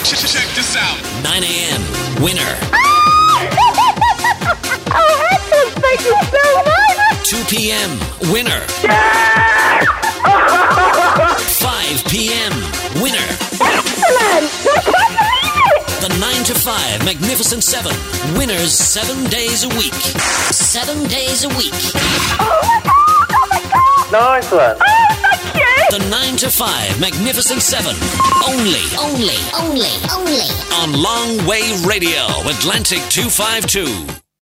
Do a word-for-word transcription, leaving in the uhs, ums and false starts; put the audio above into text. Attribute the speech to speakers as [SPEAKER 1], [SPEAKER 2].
[SPEAKER 1] Check this out.
[SPEAKER 2] nine a.m. Winner.
[SPEAKER 3] Oh, excellent. Thank you so much.
[SPEAKER 2] two p.m. Winner. five p.m. Winner.
[SPEAKER 3] Excellent.
[SPEAKER 2] The nine to five Magnificent Seven. Winners seven days a week. Seven days a week.
[SPEAKER 3] Oh, my God. Oh, my God.
[SPEAKER 4] Nice one.
[SPEAKER 3] Oh, thank you.
[SPEAKER 2] The nine to five Magnificent Seven. Only, only, only, only on Long Wave Radio, Atlantic two fifty-two.